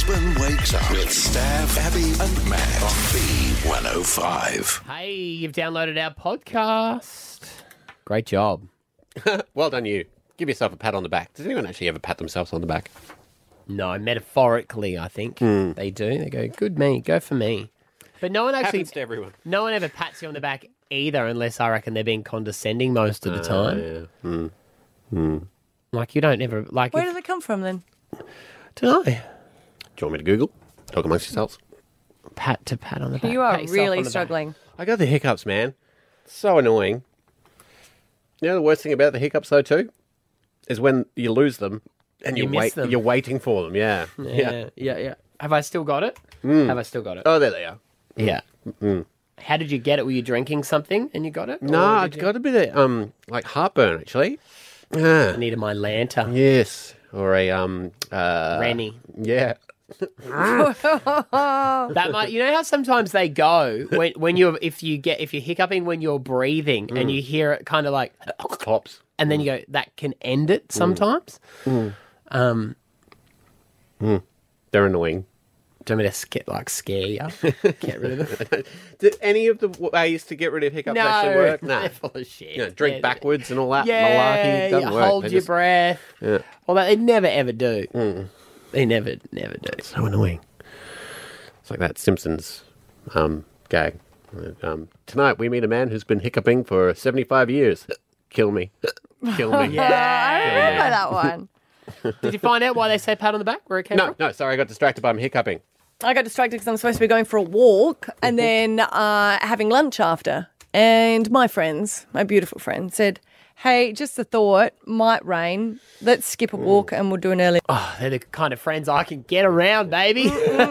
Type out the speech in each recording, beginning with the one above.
Brisbane Wakes Up with Stav, Abby and Matt on B105. Hey, you've downloaded our podcast. Great job. Well done, you. Give yourself a pat on the back. Does anyone actually ever pat themselves on the back? No, metaphorically, I think they do. They go, good me, go for me. But no one actually, Happens to everyone. no one ever pats you on the back either, unless I reckon they're being condescending most of the time. Yeah. Like, you don't ever, like, Where does it come from then? don't know, Do you want me to Google? Talk amongst yourselves. pat on the back. You are pat yourself on really the back. struggling. I got the hiccups, man. It's so annoying. You know the worst thing about the hiccups, though, too? Is when you lose them and You miss them. you're waiting for them, yeah. Yeah. Have I still got it? Have I still got it? Oh, there they are. Yeah. How did you get it? Were you drinking something and you got it? No, Or I did you- got a bit of, like, heartburn, actually. Ah, I needed my Lanta. yes. Or a, Rennie. yeah. That might, you know how sometimes they go when you're if you're hiccuping when you're breathing and you hear it kind of like, Pops. and then you go, that can end it sometimes. They're annoying. Do you want me to scare you? Get rid of them? Did any of the ways to get rid of hiccups actually work? Nah. They're full of shit. You know, drink Yeah, backwards and all that Yeah, malarkey. Doesn't you work. hold They your just- breath. Yeah. Although they never ever do. They never do. So annoying. It's like that Simpsons gag. Tonight we meet a man who's been hiccuping for 75 years. Kill me. Kill me. I remember that one. Did you find out why they say pat on the back? Where it came from? No, sorry, I got distracted by him hiccuping. I got distracted because I'm supposed to be going for a walk and then having lunch after. And my friends, my beautiful friends, said, hey, just a thought, might rain. Let's skip a walk and we'll do an early. Oh, they're the kind of friends I can get around, baby.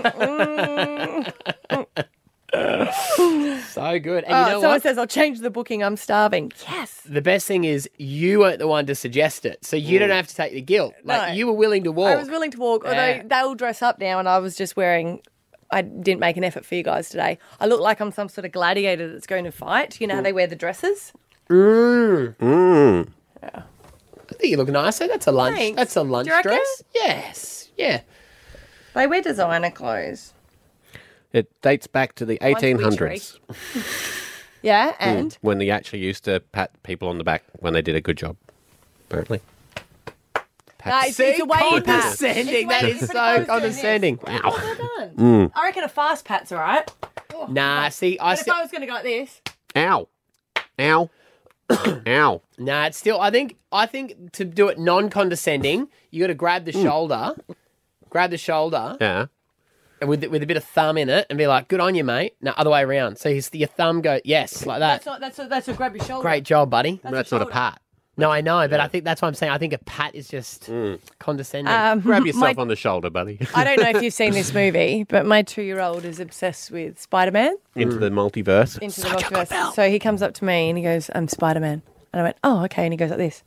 So good. And you know Someone what? says, I'll change the booking. I'm starving. Yes. The best thing is you weren't the one to suggest it, so you don't have to take the guilt. Like, No. you were willing to walk. I was willing to walk, although Yeah. they all dress up now and I was just wearing... I didn't make an effort for you guys today. I look like I'm some sort of gladiator that's going to fight. You know how they wear the dresses? I think you look nicer. That's a lunch. Thanks. That's a lunch Do you reckon? dress. Yes. Yeah. They wear designer clothes. It dates back to the Mine's 1800s Yeah, and? when they actually used to pat people on the back when they did a good job, apparently. It's a way you pat. Condescending. That is so condescending. Oh, well done. I reckon a fast pat's all right. Nah, see, But if I was going to go like this... Ow. Ow. Ow. Nah, it's still. I think to do it non-condescending, you got to grab the shoulder, Yeah. and with a bit of thumb in it, and be like, "Good on you, mate." No, other way around. So your thumb go yes, like that. That's a grab your shoulder. Great job, buddy. That's not a shoulder. pat. No, I know, but I think that's what I'm saying. I think a pat is just condescending. Grab yourself on the shoulder, buddy. I don't know if you've seen this movie, but my 2-year-old is obsessed with Spider-Man. Into the multiverse. Into the multiverse. So he comes up to me and he goes, I'm Spider-Man. And I went, oh, okay. And he goes like this.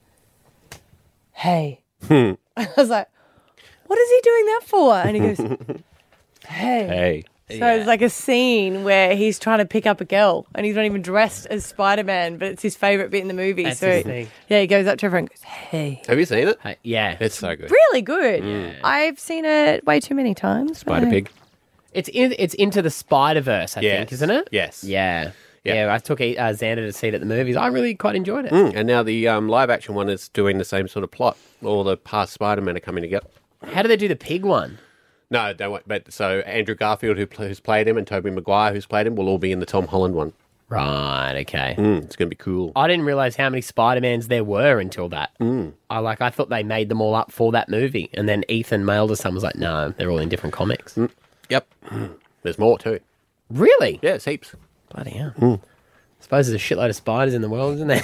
Hey. I was like, what is he doing that for? And he goes, hey. Hey. So it's like a scene where he's trying to pick up a girl and he's not even dressed as Spider-Man, but it's his favourite bit in the movie. That's so his thing. yeah, he goes up to everyone and goes, hey. Have you seen it? Hey, yeah, It's so good. Really good. I've seen it way too many times. Spider Pig. it's into the Spider-Verse, I think, isn't it? Yes. Yeah. Yeah. Yeah, I took Xander to see it at the movies. I really quite enjoyed it. And now the live action one is doing the same sort of plot. All the past Spider-Men are coming together. How do they do the pig one? No, don't wait. But so Andrew Garfield, who's played him, and Tobey Maguire, who's played him, will all be in the Tom Holland one. Right, okay. It's going to be cool. I didn't realise how many Spider-Mans there were until that. I thought they made them all up for that movie. And then Ethan mailed us some was like, no, they're all in different comics. Yep. There's more too. Really? Yeah, it's heaps. Bloody hell. I suppose there's a shitload of spiders in the world, isn't there?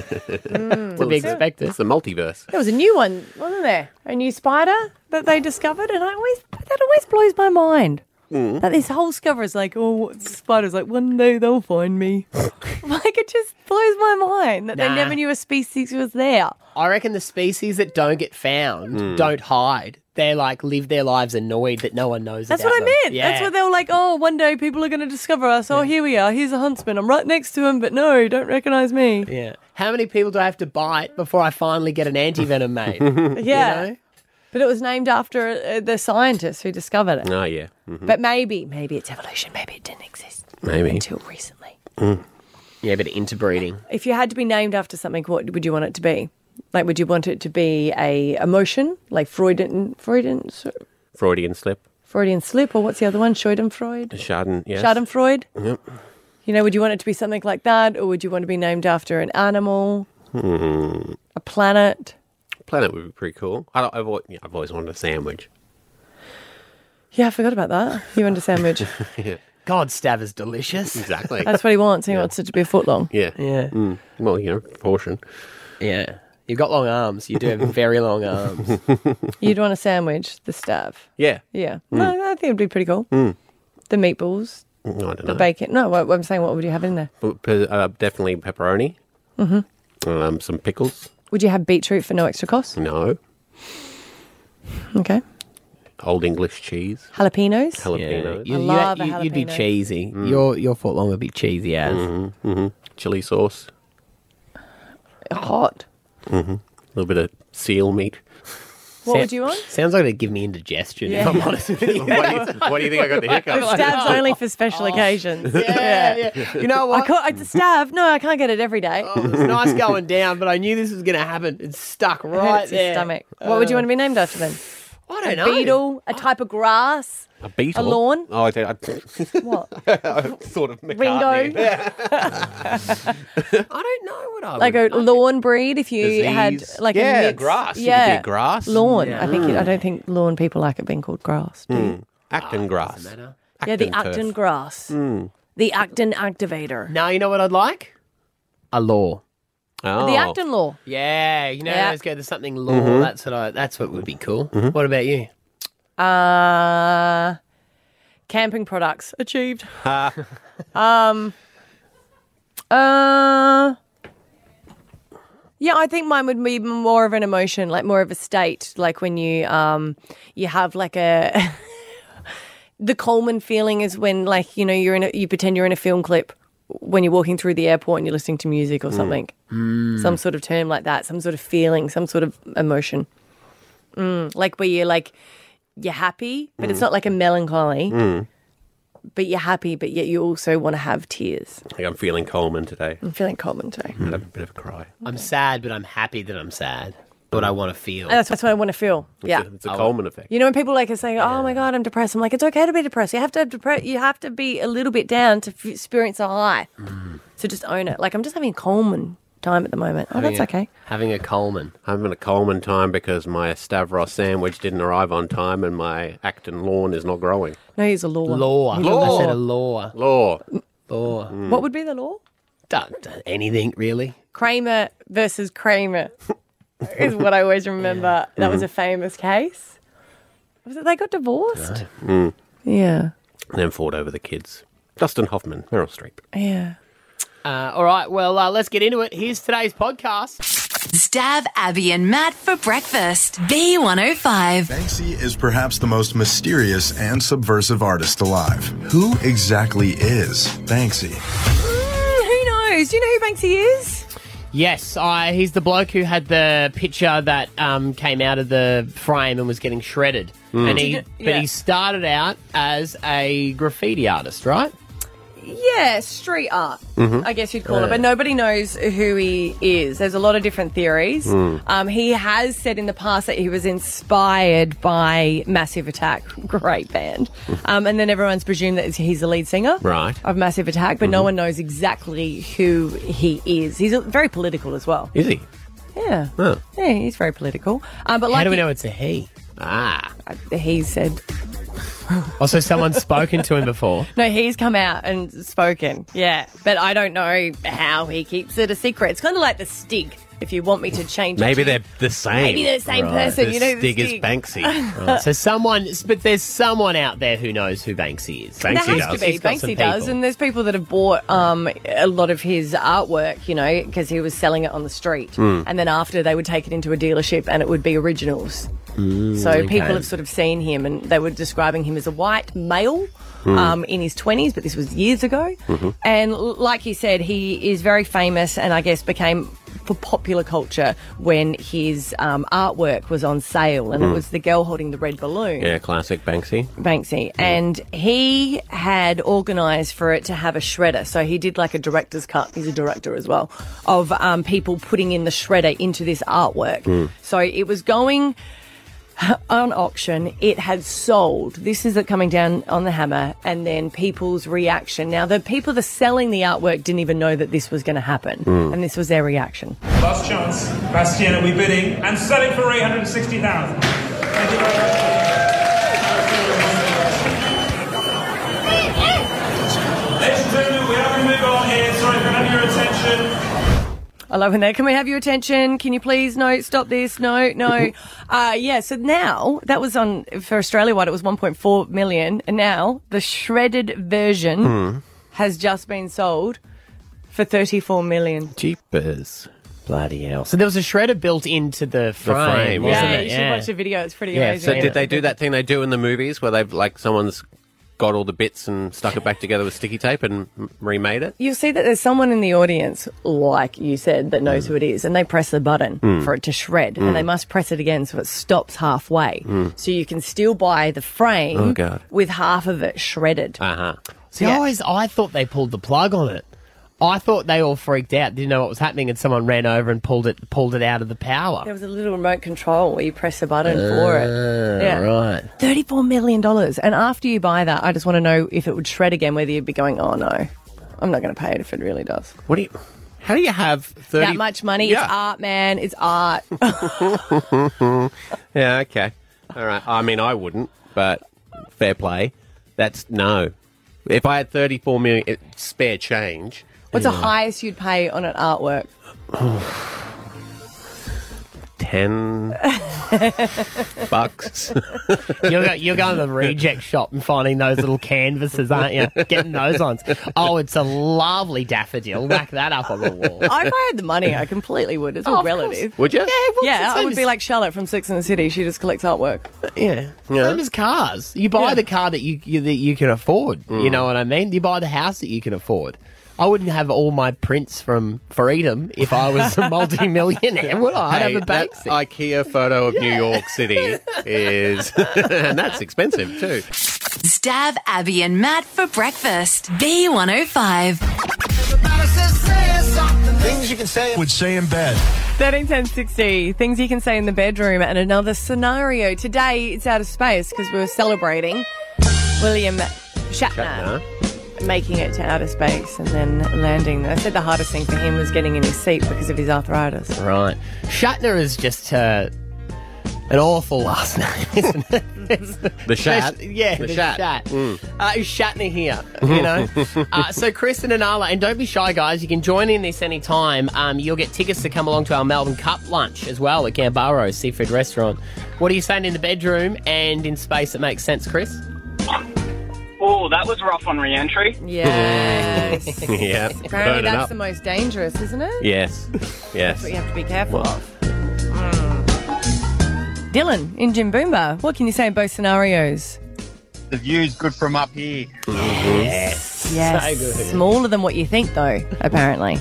To be expected. It's the multiverse. There was a new one, wasn't there? A new spider that they discovered, and that always blows my mind. That this whole discovery is like, oh, what's spiders? Like, one day they'll find me. Like, it just blows my mind that they Nah. never knew a species was there. I reckon the species that don't get found don't hide. They like live their lives annoyed that no one knows That's about what I them. meant. Yeah. That's what they were like, oh, one day people are going to discover us. Oh, here we are. Here's a huntsman. I'm right next to him, but no, don't recognise me. Yeah. How many people do I have to bite before I finally get an anti-venom made? Yeah. You know? But it was named after the scientist who discovered it. Oh, yeah. But maybe it's evolution. Maybe it didn't exist Maybe. until recently. Yeah, a bit of interbreeding. If you had to be named after something, what would you want it to be? Like, would you want it to be a emotion, like Freudian Freudian slip. or what's the other one? Schadenfreude? Schaden, yes. Schadenfreude? Yep. You know, would you want it to be something like that, or would you want to be named after an animal, a planet? Planet would be pretty cool. I've always wanted a sandwich. Yeah, I forgot about that. You want a sandwich? God, Stav is delicious. Exactly. That's what he wants. He wants it to be a foot long. Yeah. Yeah. Well, proportion. Yeah. You've got long arms. You do have very long arms. You'd want a sandwich, the staff. Yeah. Yeah. No, I think it'd be pretty cool. The meatballs, I don't the know. bacon. No, I'm saying, what would you have in there? Definitely pepperoni. Some pickles. Would you have beetroot for no extra cost? No. Okay. Old English cheese. Jalapenos? Jalapenos. You, love a you'd be jalapeno. cheesy. Your foot long would be cheesy as. Chili sauce. Hot. A little bit of seal meat. What would you want? Sounds like they give me indigestion, if I'm honest with you. Why do you think I got the hiccups? Stab's only for special occasions. Yeah. You know what? Stab? No, I can't get it every day. It was nice going down, but I knew this was going to happen. It's stuck right Hurts your there. stomach. What would you want to be named after then? I don't know. Beetle, a type of grass, A beetle? a lawn. Oh, I What? thought of Ringo. McCartney. I don't know what I Like would. a lawn breed if you had Disease. like a Yeah, mix. grass. You could Yeah, be a grass. lawn. Yeah. I don't think lawn people like it being called grass. Do you? Acton grass. matter. Yeah, the Acton turf. Acton grass. The Acton activator. No, you know what I'd like? A law. Oh. The Acton law. Yeah, Yeah. let's go to something law. That's what would be cool. What about you? Camping products achieved. Yeah, I think mine would be more of an emotion, like more of a state, like when you have like a the Coleman feeling is when like you pretend you're in a film clip when you're walking through the airport and you're listening to music or something, some sort of term like that, some sort of feeling, some sort of emotion, like where you're happy, but it's not like a melancholy. But you're happy, but yet you also want to have tears. I think I'm feeling Coleman today. I'm feeling Coleman today. Had a bit of a cry. I'm sad, but I'm happy that I'm sad. But I want to feel. And that's what I want to feel. Yeah. It's a Coleman effect. You know when people are saying, "Oh my God, I'm depressed," I'm like, "It's okay to be depressed. You have to be a little bit down to experience a high. So just own it. Like I'm just having a Coleman time at the moment. Oh, that's okay. Having a Coleman. I'm having a Coleman time because my Stavros sandwich didn't arrive on time and my Acton lawn is not growing. No, he's a law. Law. Law. I said a law. Law. Law. What would be the law? Don't anything really. Kramer versus Kramer is what I always remember. That was a famous case. Was it they got divorced? Yeah. And then fought over the kids. Dustin Hoffman, Meryl Streep. Yeah. All right. Well, let's get into it. Here's today's podcast. Stav, Abby, and Matt for breakfast. B105. Banksy is perhaps the most mysterious and subversive artist alive. Who exactly is Banksy? Who knows? Do you know who Banksy is? Yes, he's the bloke who had the picture that came out of the frame and was getting shredded. And he started out as a graffiti artist, right? Yeah, street art, I guess you'd call it. But nobody knows who he is. There's a lot of different theories. He has said in the past that he was inspired by Massive Attack, great band. And then everyone's presumed that he's the lead singer Right. of Massive Attack, but no one knows exactly who he is. He's very political as well. Is he? Yeah. Oh. Yeah, he's very political. But How like do we know it's a he? he said... Also, someone's spoken to him before. No, he's come out and spoken. Yeah, but I don't know how he keeps it a secret. It's kind of like the Stig. If you want me to change it. Maybe they're the same. Maybe they're the same person. The You know, the Stig is Stig. Banksy. But there's someone out there who knows who Banksy is. There Banksy has does. to be. He's got some Banksy does. people. And there's people that have bought a lot of his artwork, because he was selling it on the street. And then after, they would take it into a dealership and it would be originals. So people have sort of seen him and they were describing him as a white male in his 20s, but this was years ago. And like you said, he is very famous and I guess became for popular culture when his artwork was on sale, and it was the girl holding the red balloon. Yeah, classic Banksy. And he had organised for it to have a shredder. So he did like a director's cut, he's a director as well, of people putting in the shredder into this artwork. So it was going on auction. It had sold. This is it coming down on the hammer, and then people's reaction. Now, the people that are selling the artwork didn't even know that this was going to happen, and this was their reaction. Last chance, Bastien will be bidding and selling for 860,000. Thank you very much. Ladies and gentlemen, we have to move on here. Sorry, can I have your attention? I love in there. Can we have your attention? Can you please? No, stop this. No. Yeah, so now, that was on, for Australia-wide, it was 1.4 million. And now, the shredded version has just been sold for 34 million. Jeepers. Bloody hell. So there was a shredder built into the frame, wasn't Yeah, it? you should watch the video. It's pretty amazing. So did they do that thing they do in the movies where they've, like, someone's got all the bits and stuck it back together with sticky tape and remade it? You'll see that there's someone in the audience, like you said, that knows who it is, and they press the button for it to shred, and they must press it again so it stops halfway. So you can still buy the frame with half of it shredded. See, I thought they pulled the plug on it. I thought they all freaked out, didn't know what was happening, and someone ran over and pulled it out of the power. There was a little remote control where you press the button for it. Yeah. Right. $34 million. And after you buy that, I just want to know if it would shred again, whether you'd be going, oh no, I'm not going to pay it if it really does. How do you have 30... That much money? Yeah. It's art, man. It's art. Yeah, okay. All right. I mean, I wouldn't, but fair play. No. If I had 34 million spare change... What's the highest you'd pay on an artwork? 10 bucks. You're going to the reject shop and finding those little canvases, aren't you? Getting those ones. Oh, it's a lovely daffodil. Whack that up on the wall. If I had the money, I completely would. It's all relative. Would you? Yeah, I would be like Charlotte from Sex and the City. She just collects artwork. Yeah. Same as cars. You buy the car that you can afford. You know what I mean? You buy the house that you can afford. I wouldn't have all my prints from Freedom if I was a multi-millionaire, would I? I'd have a Banksy. That IKEA photo of New York City is... and that's expensive too. Stab Abby and Matt for breakfast. B105. Things you can say. Would say in bed. 13, 10, 60. Things you can say in the bedroom, and another scenario. Today, it's out of space because we were celebrating William Shatner making it to outer space and then landing. I said the hardest thing for him was getting in his seat because of his arthritis. Right. Shatner is just an awful last name, isn't it? The Shat? Yeah, the Shat. Is Shatner here, you know? So Kristen and Arla, and don't be shy, guys. You can join in this anytime. You'll get tickets to come along to our Melbourne Cup lunch as well at Gambaro Seafood Restaurant. What are you saying in the bedroom and in space that makes sense, Chris? Oh, that was rough on re-entry. Yes. Yeah. Apparently that's the most dangerous, isn't it? Yes. That's what you have to be careful of. Dylan, in Jimboomba, what can you say in both scenarios? The view's good from up here. Yes. So good. Smaller than what you think, though, apparently.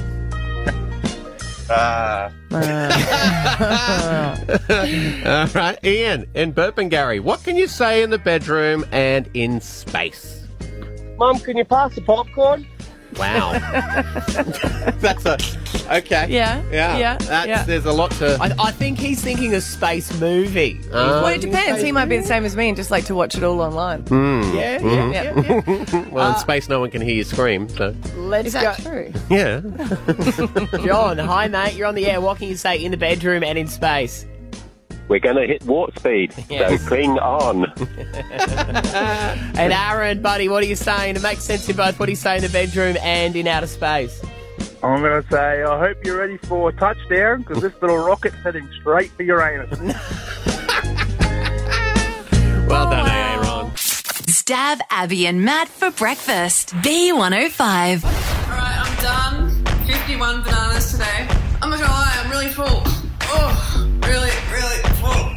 All right, Ian, in Burpengary, what can you say in the bedroom and in space? Mum, can you pass the popcorn? Wow. That's okay. Yeah. There's a lot to... I think he's thinking a space movie. Well, it depends. He might be the same as me and just like to watch it all online. Yeah. Well, in space, no one can hear you scream, so... Let's go. True? Yeah. John, hi, mate. You're on the air. What can you say in the bedroom and in space? We're going to hit warp speed, so cling on. And Aaron, buddy, what are you saying? It makes sense in both. What do you say in the bedroom and in outer space? I'm going to say, I hope you're ready for a touchdown, because this little rocket's heading straight for Uranus. Well done, Aaron. Stab Abby and Matt for breakfast. B105. All right, I'm done. 51 bananas today. I'm not going to lie, I'm really full. Oh, really, really full.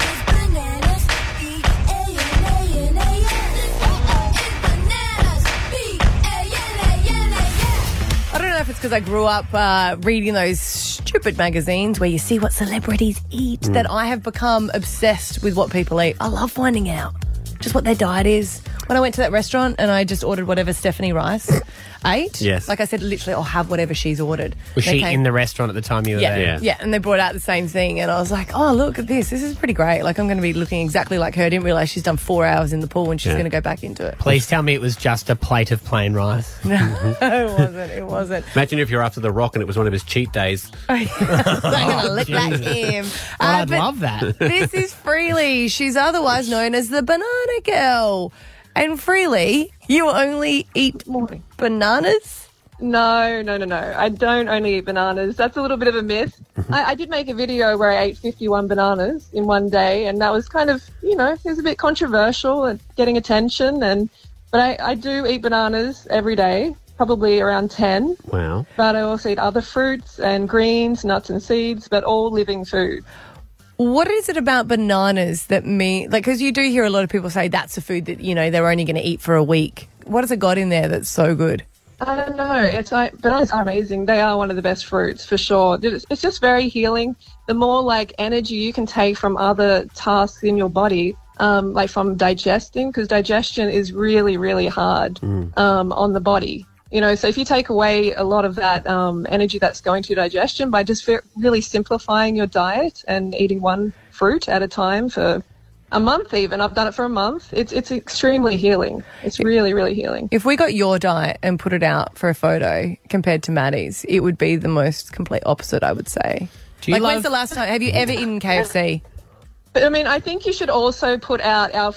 I don't know if it's because I grew up reading those stupid stupid magazines where you see what celebrities eat that I have become obsessed with what people eat. I love finding out just what their diet is. When I went to that restaurant and I just ordered whatever Stephanie Rice ate, Yes. like I said, literally, I'll have whatever she's ordered. Was They she came- in the restaurant at the time you were there? Yeah, and they brought out the same thing, and I was like, oh, look at this. This is pretty great. Like, I'm going to be looking exactly like her. I didn't realise she's done 4 hours in the pool and she's going to go back into it. Please tell me it was just a plate of plain rice. No, it wasn't. Imagine if you're after the Rock and it was one of his cheat days. I'm going to lick that Kim. I'd but love that. This is Freely. She's otherwise known as the Banana Girl. And Freely, you only eat bananas? No. I don't only eat bananas. That's a little bit of a myth. I did make a video where I ate 51 bananas in one day, and that was kind of, it was a bit controversial and getting attention. But I do eat bananas every day, probably around 10. Wow. But I also eat other fruits and greens, nuts and seeds, but all living food. What is it about bananas that because you do hear a lot of people say that's a food that, they're only going to eat for a week. What has it got in there that's so good? I don't know. It's like bananas are amazing. They are one of the best fruits for sure. It's just very healing. The more energy you can take from other tasks in your body, like from digesting, because digestion is really, really hard on the body. So if you take away a lot of that energy that's going to digestion by just really simplifying your diet and eating one fruit at a time for a month even. I've done it for a month. It's extremely healing. It's really, really healing. If we got your diet and put it out for a photo compared to Maddie's, it would be the most complete opposite, I would say. When's the last time? Have you ever eaten KFC? But I think you should also put out our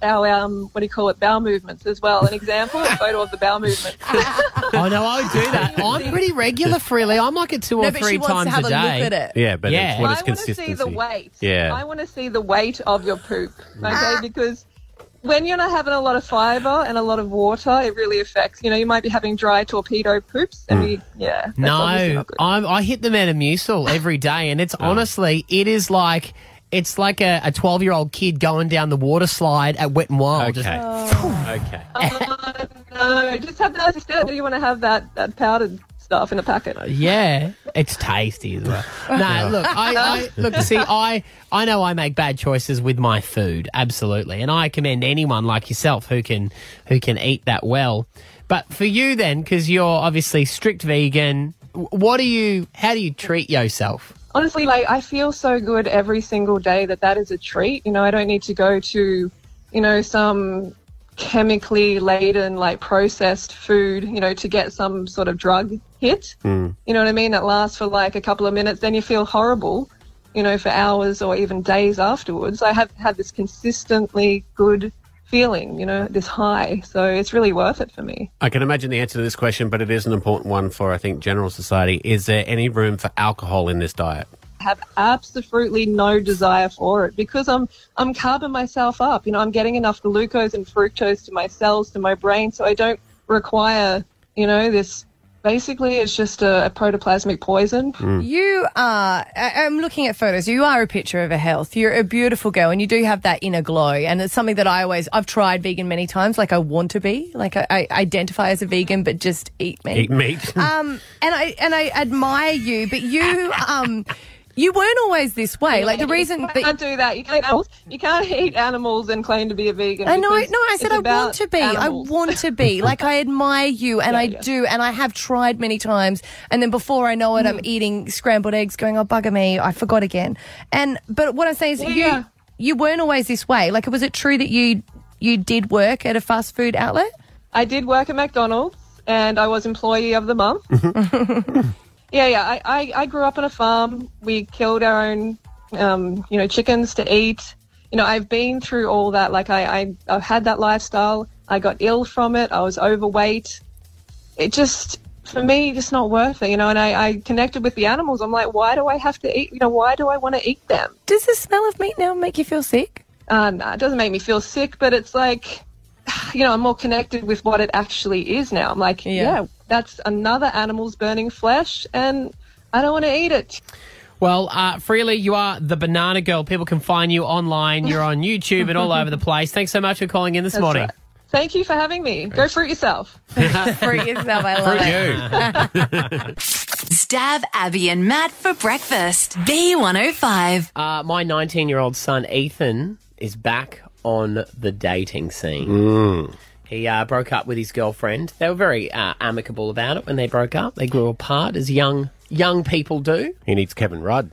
bowel movements as well. An example, a photo of the bowel movement. Oh, no, I would do that. I'm pretty regular, Freely. I'm like at 2 or 3 times a day. Look at it. Yeah, but it's what is I want to consistency? see the weight. Yeah. I want to see the weight of your poop, okay? Because when you're not having a lot of fibre and a lot of water, it really affects. You might be having dry torpedo poops. And that's obviously not good. I hit the Metamucil every day, and it's honestly, it is like... It's like a 12-year-old kid going down the water slide at Wet n Wild. Okay. Okay. No, just have that instead. Do you want to have that powdered stuff in a packet? Yeah, it's tasty as well. No, look, I know I make bad choices with my food, absolutely, and I commend anyone like yourself who can eat that well. But for you then, because you're obviously strict vegan, how do you treat yourself? Honestly, I feel so good every single day that is a treat. I don't need to go to, some chemically laden, processed food, to get some sort of drug hit. You know what I mean? That lasts for a couple of minutes. Then you feel horrible, for hours or even days afterwards. I have had this consistently good feeling, this high. So it's really worth it for me. I can imagine the answer to this question, but it is an important one for, I think, general society. Is there any room for alcohol in this diet? I have absolutely no desire for it because I'm carving myself up. I'm getting enough glucose and fructose to my cells, to my brain, so I don't require, this. Basically, it's just a protoplasmic poison. You are, I'm looking at photos, you are a picture of a health. You're a beautiful girl and you do have that inner glow. And it's something that I've tried vegan many times, I want to be. I identify as a vegan, but just eat meat. Eat meat. And I admire you, but you weren't always this way. The reason you can't do that. You can't eat animals and claim to be a vegan. I said I want to be. Animals. I want to be. I admire you, and I do, and I have tried many times. And then before I know it, I'm eating scrambled eggs, going, "Oh, bugger me, I forgot again." But what I'm saying is, you weren't always this way. Was it true that you did work at a fast food outlet? I did work at McDonald's, and I was Employee of the Month. Yeah. I grew up on a farm. We killed our own, chickens to eat. I've been through all that. I've had that lifestyle. I got ill from it. I was overweight. It just, for me, just not worth it, And I connected with the animals. I'm like, why do I have to eat? Why do I want to eat them? Does the smell of meat now make you feel sick? No, it doesn't make me feel sick, but it's I'm more connected with what it actually is now. I'm like, that's another animal's burning flesh, and I don't want to eat it. Well, Freely, you are the Banana Girl. People can find you online. You're on YouTube and all over the place. Thanks so much for calling in this morning. Right. Thank you for having me. Go fruit yourself. Fruit yourself, I love it. Fruit you. Stab Abby and Matt for breakfast. B105. My 19-year-old son, Ethan, is back on the dating scene. He broke up with his girlfriend. They were very amicable about it when they broke up. They grew apart, as young people do. He needs Kevin Rudd.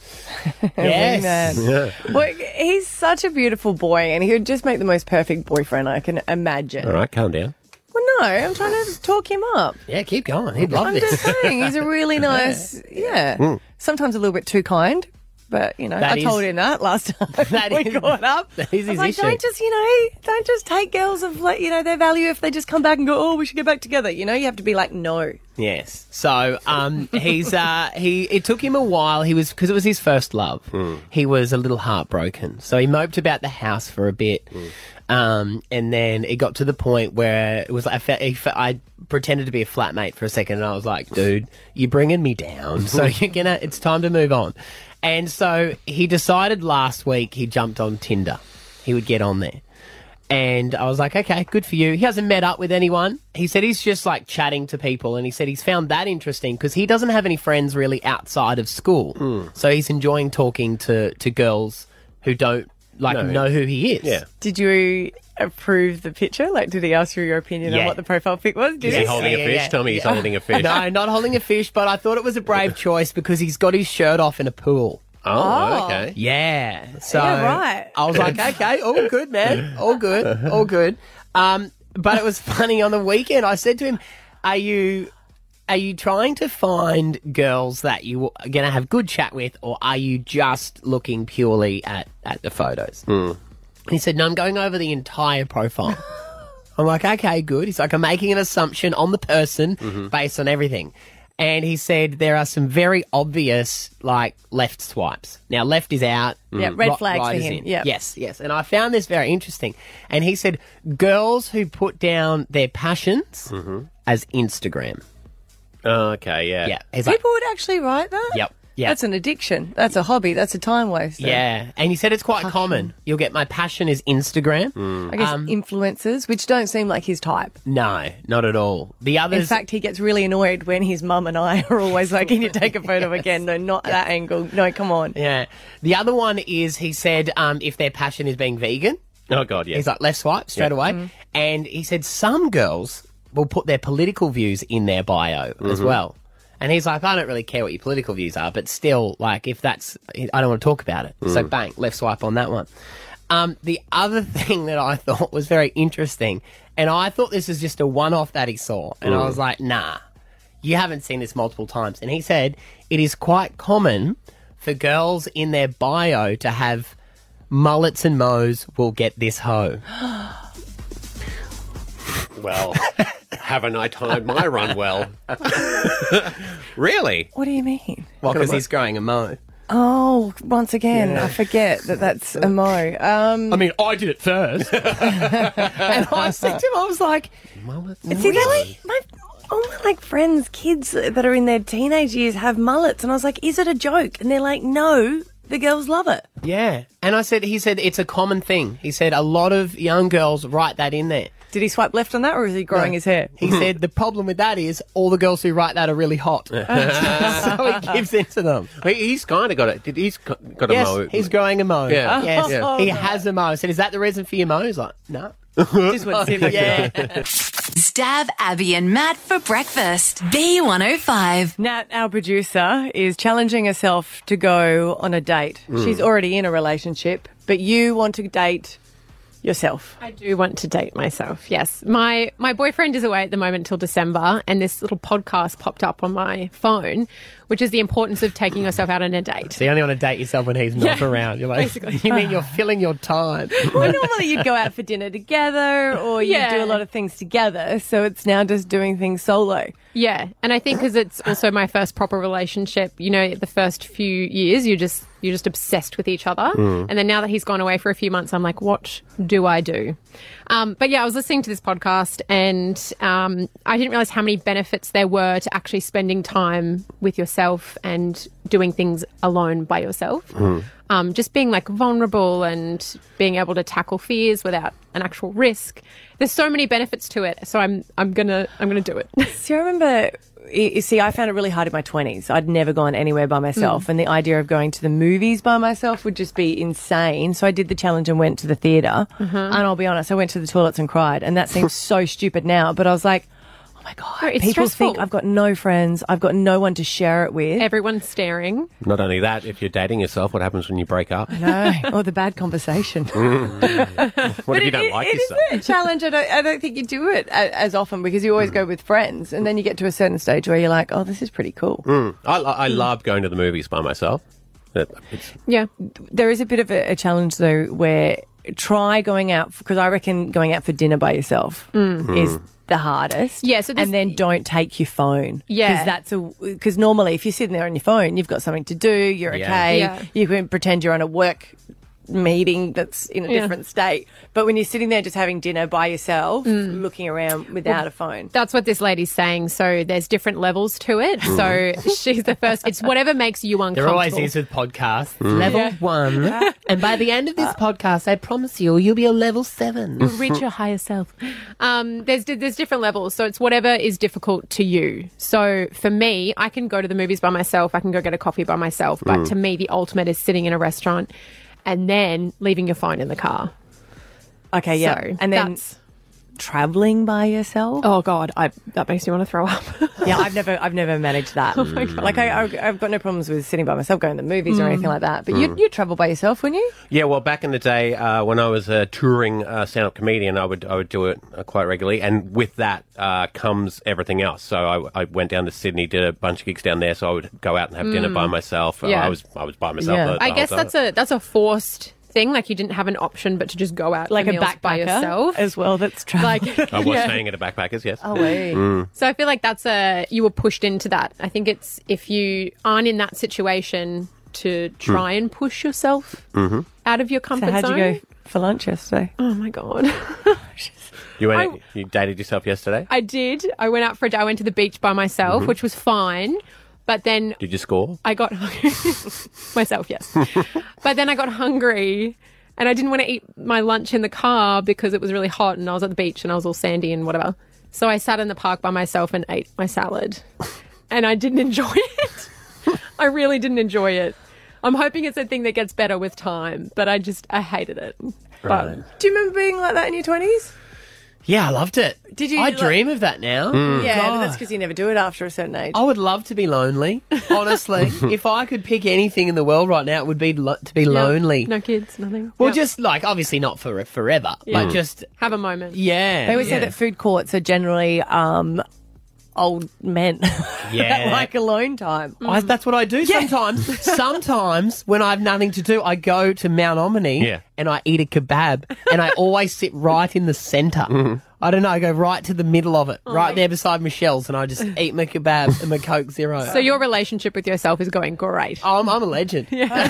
Yes. Yeah. Well, he's such a beautiful boy, and he would just make the most perfect boyfriend I can imagine. All right, calm down. Well, no, I'm trying to talk him up. Yeah, keep going. He'd love I'm this. just saying, he's a really nice, sometimes a little bit too kind. But, you know, That I told is- him that last time we caught up. That is I his was like, issue. don't just take girls of, like, you know, their value if they just come back and go, oh, we should get back together. You know, you have to be like, no. Yes. So it took him a while. Because it was his first love. He was a little heartbroken. So he moped about the house for a bit. And then it got to the point where it was like I pretended to be a flatmate for a second, and I was like, dude, you're bringing me down. So it's time to move on. And so he decided last week he jumped on Tinder. He would get on there. And I was like, okay, good for you. He hasn't met up with anyone. He said he's just like chatting to people, and he said he's found that interesting because he doesn't have any friends really outside of school. So he's enjoying talking to girls who don't know who he is. Yeah. Did you approve the picture? Like, did he ask you your opinion on Yeah. what the profile pic was? Did Is he he? holding a fish? Tell me he's holding a fish. No, not holding a fish, but I thought it was a brave choice because he's got his shirt off in a pool. Oh, okay. Yeah. So Yeah, right. I was like, okay, all good, man. All good. All good. But it was funny on the weekend. I said to him, are you trying to find girls that you are going to have good chat with, or are you just looking purely at the photos? And he said, no, I'm going over the entire profile. I'm like, okay, good. He's like, I'm making an assumption on the person based on everything. And he said there are some very obvious, like, left swipes. Now, left is out. Yeah, red right- flags right for is him. in. Yeah. Yes. And I found this very interesting. And he said girls who put down their passions as Instagram. Okay, yeah. Yeah. He's like, People would actually write that? yep. Yeah. That's an addiction. That's a hobby. That's a time waster. Yeah. And he said it's quite common. You'll get my passion is Instagram. I guess influencers, which don't seem like his type. No, not at all. The others. In fact, he gets really annoyed when his mum and I are always like, can you take a photo again? No, not that angle. No, come on. Yeah. The other one is he said if their passion is being vegan. Oh, God, yeah. He's like, left swipe straight away. And he said some girls will put their political views in their bio as well. And he's like, I don't really care what your political views are, but still, like, if that's, I don't want to talk about it. So bang, left swipe on that one. The other thing that I thought was very interesting, and I thought this was just a one-off that he saw, and I was like, nah, you haven't seen this multiple times. And he said it is quite common for girls in their bio to have mullets and mows will get this hoe. Well, haven't I timed my run well? Really? What do you mean? Well, because he's growing a mow. Oh, once again, I forget that that's a mo. I mean, I did it first. And I said to him, I was like, See, really? All my like friends, kids that are in their teenage years have mullets, and I was like, "Is it a joke?" And they're like, "No, the girls love it." yeah. And he said it's a common thing. He said a lot of young girls write that in there. Did he swipe left on that, or is he growing his hair? He said the problem with that is all the girls who write that are really hot. So he gives into them. He's kind of got it. He's got a Yes, mow. he's growing a mow. Yeah. Yes, Yeah. he has a mow. I said, is that the reason for your mow? He's like, no. Just went silly. Yeah. Stab Abby and Matt for breakfast. B105. Nat, our producer, is challenging herself to go on a date. She's already in a relationship, but you want to date yourself. I do want to date myself, yes. My boyfriend is away at the moment till December, and this little podcast popped up on my phone, which is the importance of taking yourself out on a date. So you only want to date yourself when he's not around. You're like, basically. you mean you're filling your time. Well, normally you'd go out for dinner together or you'd do a lot of things together, so it's now just doing things solo. Yeah, and I think because it's also my first proper relationship, you know, the first few years you're just obsessed with each other. And then now that he's gone away for a few months, I'm like, what do I do? But yeah, I was listening to this podcast and I didn't realize how many benefits there were to actually spending time with yourself and doing things alone by yourself. Just being like vulnerable and being able to tackle fears without an actual risk. There's so many benefits to it, so I'm gonna do it. So I remember you see, I found it really hard in my 20s. I'd never gone anywhere by myself, and the idea of going to the movies by myself would just be insane. So I did the challenge and went to the theatre. And I'll be honest, I went to the toilets and cried, and that seems so stupid now, but I was like, oh my God, it's people stressful. think I've got no friends, I've got no one to share it with. Everyone's staring. Not only that, if you're dating yourself, what happens when you break up? No, or the bad conversation. What if you don't like yourself? It is a challenge. I don't think you do it as often because you always go with friends, and then you get to a certain stage where you're like, oh, this is pretty cool. I love going to the movies by myself. Yeah. There is a bit of a challenge, though, where try going out, because I reckon going out for dinner by yourself is the hardest. Yeah, so and then don't take your phone. Yeah. Because normally if you're sitting there on your phone, you've got something to do, you're okay, Yeah. you can pretend you're on a work meeting that's in a different state. But when you're sitting there just having dinner by yourself, looking around without a phone. That's what this lady's saying. So there's different levels to it. So she's the first. It's whatever makes you uncomfortable. There always is with podcasts. Level 1. And by the end of this podcast, I promise you'll be a level 7. You'll reach your higher self. There's different levels. So it's whatever is difficult to you. So for me, I can go to the movies by myself. I can go get a coffee by myself. But to me, the ultimate is sitting in a restaurant and then leaving your phone in the car. Okay, yeah. So and then traveling by yourself. Oh God, that makes me want to throw up. Yeah, I've never managed that. Oh my God. Like I've got no problems with sitting by myself, going to the movies or anything like that. But you'd travel by yourself, wouldn't you? Yeah, well, back in the day when I was a touring stand-up comedian, I would do it quite regularly, and with that comes everything else. So I went down to Sydney, did a bunch of gigs down there, so I would go out and have dinner by myself. Yeah. I was by myself. Yeah. the I whole guess time. that's a forced thing. Like you didn't have an option but to just go out Like for a meals backpacker by yourself as well. That's travel. Like I was staying at a backpackers, yes. Oh, wait. So I feel like you were pushed into that. I think it's if you aren't in that situation to try and push yourself out of your comfort So how'd zone. you go for lunch yesterday? Oh my God. You dated yourself yesterday? I did. I went out for a day. I went to the beach by myself, which was fine. But then Did you score? I got myself, yes. But then I got hungry and I didn't want to eat my lunch in the car because it was really hot and I was at the beach and I was all sandy and whatever. So I sat in the park by myself and ate my salad. And I didn't enjoy it. I really didn't enjoy it. I'm hoping it's a thing that gets better with time, but I hated it. But Do you remember being like that in your 20s? Yeah, I loved it. Did you I like- dream of that now. Yeah, but that's because you never do it after a certain age. I would love to be lonely, honestly. If I could pick anything in the world right now, it would be to be lonely. no kids, nothing. Well, Yep. just like, obviously not for forever, but just, have a moment. yeah. They always say yeah. that food courts are generally old men. Yeah. that like alone time. That's what I do sometimes. Sometimes when I have nothing to do, I go to Mount Omni and I eat a kebab and I always sit right in the centre. I don't know, I go right to the middle of it, right there beside Michelle's, and I just eat my kebab and my Coke Zero. So your relationship with yourself is going great. I'm a legend.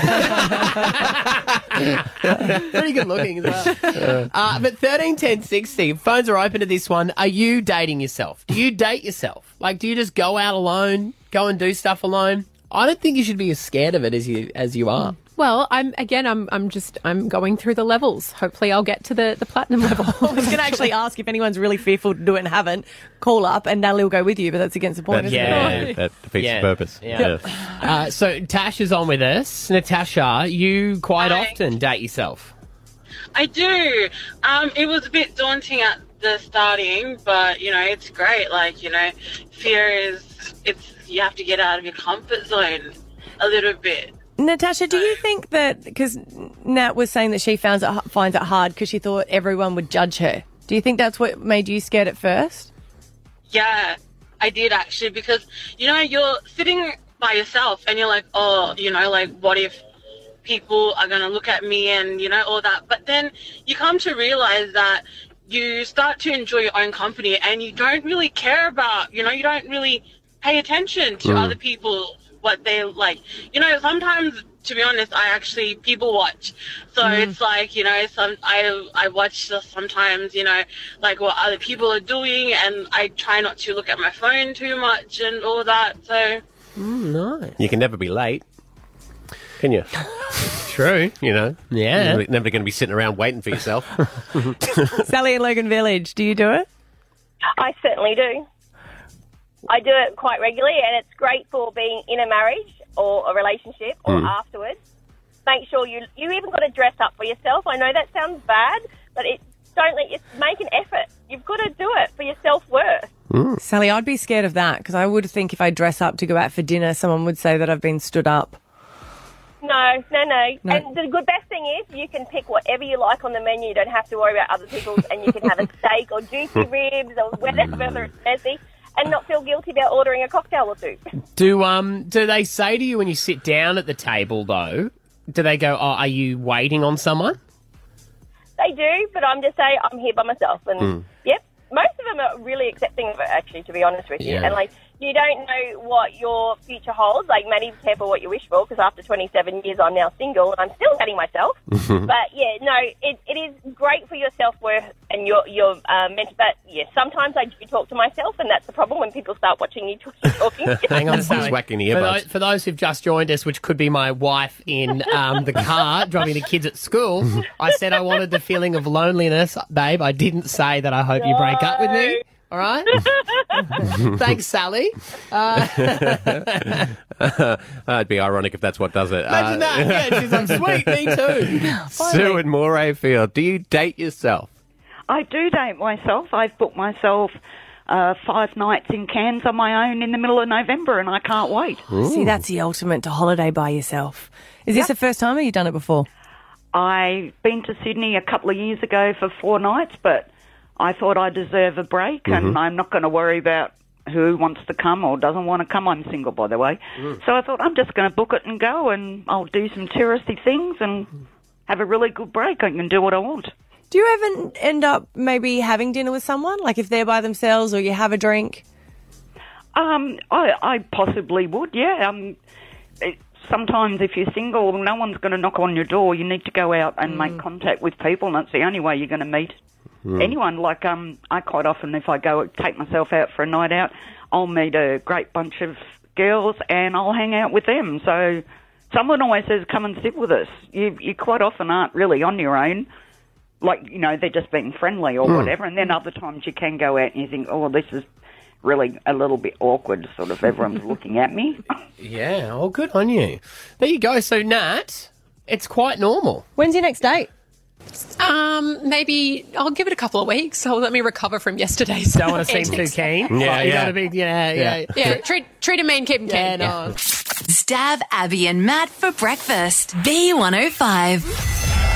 Pretty good looking as well. But 13 10 60, phones are open to this one. Are you dating yourself? Do you date yourself? Like, do you just go out alone, go and do stuff alone? I don't think you should be as scared of it as you are. Well, I'm going through the levels. Hopefully I'll get to the platinum level. I was going to actually ask if anyone's really fearful to do it and haven't, call up and Natalie will go with you, but that's against the point, isn't it? That defeats the purpose. Yeah. So Tash is on with us. Natasha, you quite often date yourself. I do. It was a bit daunting at the starting, but, it's great. Like, fear you have to get out of your comfort zone a little bit. Natasha, do you think that, because Nat was saying that she finds it hard because she thought everyone would judge her. Do you think that's what made you scared at first? Yeah, I did actually, because, you're sitting by yourself and you're like, oh, what if people are going to look at me and, all that. But then you come to realize that you start to enjoy your own company and you don't really care about, you don't really pay attention to other people, what they like. Sometimes, to be honest, I actually people watch. So it's like, I watch sometimes, like what other people are doing, and I try not to look at my phone too much and all that. So nice. You can never be late, can you? True. Yeah. You're never going to be sitting around waiting for yourself. Sally in Logan Village, do you do it? I certainly do. I do it quite regularly, and it's great for being in a marriage or a relationship or afterwards. Make sure you even got to dress up for yourself. I know that sounds bad, but make an effort. You've got to do it for your self-worth. Sally, I'd be scared of that because I would think if I dress up to go out for dinner, someone would say that I've been stood up. No. And the best thing is you can pick whatever you like on the menu. You don't have to worry about other people's, and you can have a steak or juicy ribs or whatever it's messy, and not feel guilty about ordering a cocktail or two. Do they say to you when you sit down at the table, though, do they go, are you waiting on someone? They do, but I'm just saying I'm here by myself. And, yep, most of them are really accepting of it, actually, to be honest with you. Yeah. And, you don't know what your future holds. Maddie, be careful what you wish for, because after 27 years, I'm now single, and I'm still dating myself. But, yeah, no, it is great for your self-worth and your mental. But, yeah, sometimes I do talk to myself, and that's the problem when people start watching you talking. Hang on, Sally. Whacking the earbuds. For those who've just joined us, which could be my wife in the car driving the kids at school, I said I wanted the feeling of loneliness, babe. I didn't say that I hope you break up with me. All right? Thanks, Sally. It'd be ironic if that's what does it. Imagine that. Yeah, she's like, sweet, me too. Sue in Morayfield, do you date yourself? I do date myself. I've booked myself 5 nights in Cairns on my own in the middle of November, and I can't wait. See, that's the ultimate to holiday by yourself. Is this the first time, or you done it before? I've been to Sydney a couple of years ago for 4 nights, but I thought I deserve a break, and I'm not going to worry about who wants to come or doesn't want to come. I'm single, by the way. So I thought I'm just going to book it and go, and I'll do some touristy things and have a really good break. I can do what I want. Do you ever end up maybe having dinner with someone, like if they're by themselves or you have a drink? I possibly would, yeah. Sometimes if you're single, no one's going to knock on your door. You need to go out and make contact with people, and that's the only way you're going to meet anyone. I quite often, if I go take myself out for a night out, I'll meet a great bunch of girls and I'll hang out with them. So someone always says, come and sit with us. You quite often aren't really on your own. They're just being friendly or whatever. And then other times you can go out and you think, oh, this is really a little bit awkward, sort of everyone's looking at me. Yeah, well, good on you. There you go. So, Nat, it's quite normal. When's your next date? Maybe I'll give it a couple of weeks. So let me recover from yesterday's. Don't want to seem too keen. Yeah. Gotta be, yeah. Treat him mean, keep him keen. No. Stab Abby and Matt for breakfast. B105.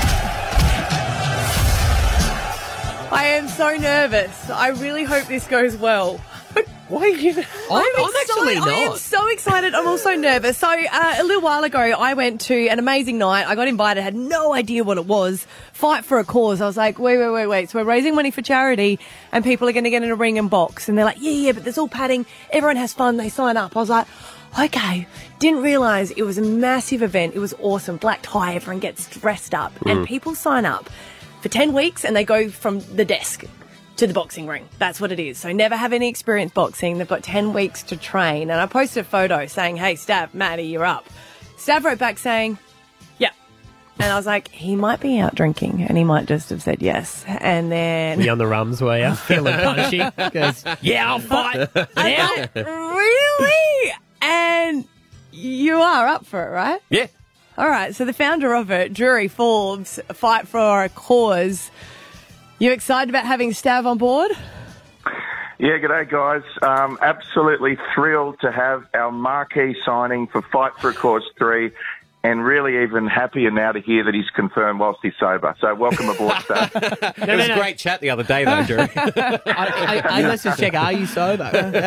I am so nervous. I really hope this goes well. Why are you? I'm actually not. I am so excited. I'm also nervous. So a little while ago, I went to an amazing night. I got invited, had no idea what it was. Fight for a cause. I was like, wait. So we're raising money for charity, and people are going to get in a ring and box. And they're like, yeah, but there's all padding. Everyone has fun. They sign up. I was like, okay. Didn't realise it was a massive event. It was awesome. Black tie. Everyone gets dressed up, and people sign up for 10 weeks, and they go from the desk to the boxing ring. That's what it is. So never have any experience boxing. They've got 10 weeks to train. And I posted a photo saying, hey, Stav, Maddie, you're up. Stav wrote back saying, yep. And I was like, he might be out drinking and he might just have said yes. And then... You on the rums, were you? Feeling punchy? Goes, yeah, I'll fight. Yeah. Really? And you are up for it, right? Yeah. All right. So the founder of it, Drury Forbes, Fight for a Cause... You excited about having Stav on board? Yeah, g'day guys. Absolutely thrilled to have our marquee signing for Fight for a Cause 3, and really even happier now to hear that he's confirmed whilst he's sober. So welcome aboard, Stav. It was a great chat the other day, though, Drew. Let's just check, are you sober?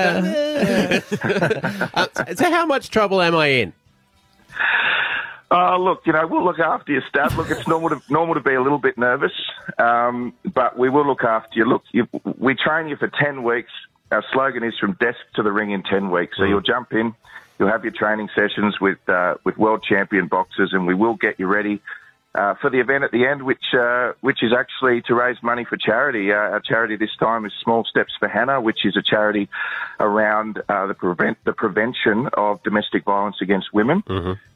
So how much trouble am I in? Look, we'll look after you, Stav. Look, it's normal to be a little bit nervous, but we will look after you. Look, we train you for 10 weeks. Our slogan is from desk to the ring in 10 weeks. So you'll jump in, you'll have your training sessions with world champion boxers, and we will get you ready for the event at the end, which is actually to raise money for charity. Our charity this time is Small Steps for Hannah, which is a charity around the prevention of domestic violence against women.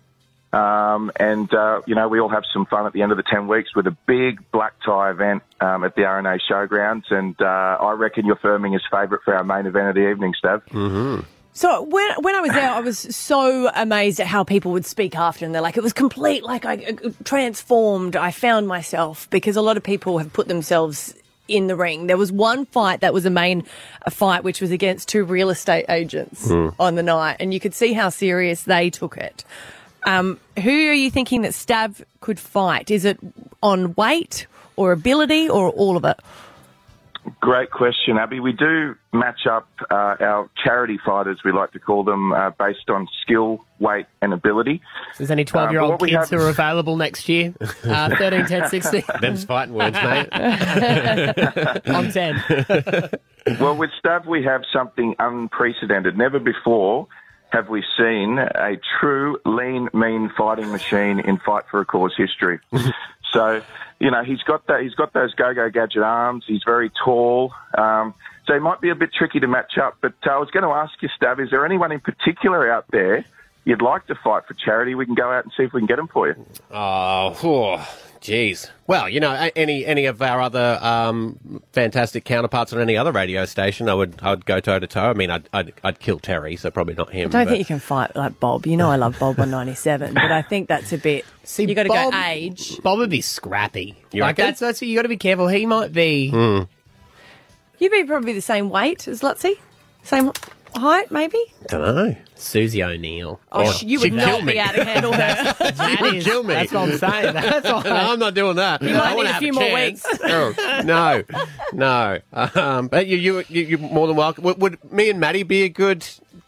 We all have some fun at the end of the 10 weeks with a big black tie event at the RNA Showgrounds. And I reckon you're firming as favourite for our main event of the evening, Stav. Mm-hmm. So when I was there, I was so amazed at how people would speak after, and they're like, it was complete, like I transformed. I found myself, because a lot of people have put themselves in the ring. There was one fight that was a fight, which was against two real estate agents on the night, and you could see how serious they took it. Who are you thinking that Stav could fight? Is it on weight or ability or all of it? Great question, Abby. We do match up our charity fighters, we like to call them, based on skill, weight and ability. So there's any 12-year-old kids who are available next year? 13, 10, 16. Them's fighting words, mate. I'm 10. Well, with Stav, we have something unprecedented. Never before have we seen a true lean, mean fighting machine in Fight for a Cause history. So, he's got those go-go gadget arms. He's very tall. So he might be a bit tricky to match up. But I was going to ask you, Stav, is there anyone in particular out there you'd like to fight for charity? We can go out and see if we can get them for you. Oh, geez. Well, any of our other fantastic counterparts on any other radio station, I'd go toe to toe. I mean, I'd kill Terry, so probably not him. I don't think you can fight like Bob. I love Bob 197, but I think that's a bit. See, you got to Bob- go age. Bob would be scrappy. You Like reckon? that's you got to be careful. He might be. You'd be probably the same weight as Lutzy, same height, maybe. Don't know. Susie O'Neill. Oh, you would not be able to handle her. That is, kill me. That's what I'm saying. That's what No, I'm not doing that. You might I wanna need a have few more chance. weeks. Oh, no. But you're more than welcome. Would me and Maddie be a good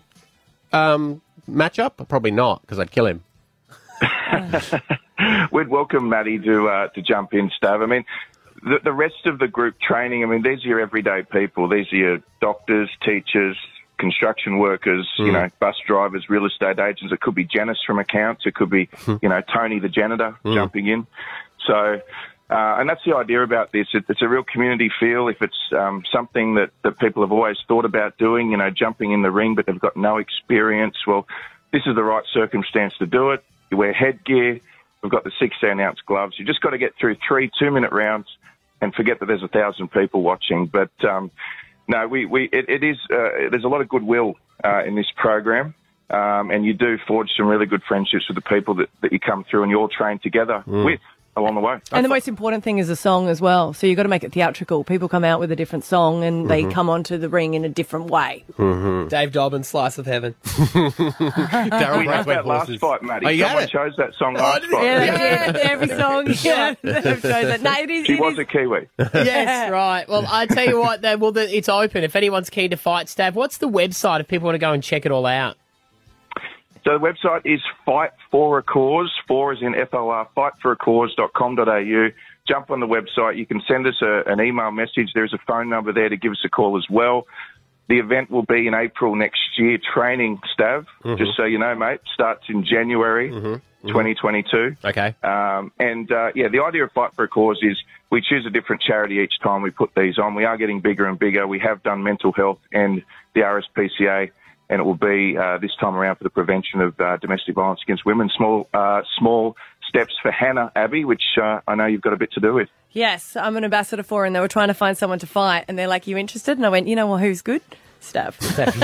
matchup? Probably not, because I'd kill him. We'd welcome Maddie to jump in, Stav. I mean, the rest of the group training, I mean, these are your everyday people. These are your doctors, teachers, construction workers, bus drivers, real estate agents. It could be Janice from accounts. It could be, Tony the janitor jumping in. So, and that's the idea about this. It's a real community feel. If it's something that people have always thought about doing, jumping in the ring, but they've got no experience, well, this is the right circumstance to do it. You wear headgear. We've got the 16-ounce gloves. You just got to get through 3 2-minute rounds and forget that there's 1,000 people watching. But, no, there's a lot of goodwill in this program, and you do forge some really good friendships with the people that you come through and you all train together with along the way. And the most important thing is the song as well. So you've got to make it theatrical. People come out with a different song and they come onto the ring in a different way. Dave Dobbin, Slice of Heaven. Daryl We had that last fight, Matty. Someone chose that song last fight. Yeah, every song. Yeah, they've chosen. No, She was a Kiwi. Yes, right. Well, I tell you what, it's open. If anyone's keen to fight, Stav, what's the website if people want to go and check it all out? So the website is Fight for a Cause, 4 is in FOR, fightforacause.com.au. Jump on the website. You can send us an email message. There's a phone number there to give us a call as well. The event will be in April next year, training, Stav, just so you know, mate. Starts in January 2022. Okay. The idea of Fight for a Cause is we choose a different charity each time we put these on. We are getting bigger and bigger. We have done mental health and the RSPCA, and it will be this time around for the prevention of domestic violence against women. Small steps for Hannah, Abby, which I know you've got a bit to do with. Yes, I'm an ambassador for, and they were trying to find someone to fight, and they're like, "You interested?" And I went, "You know what? Who's good? Stav."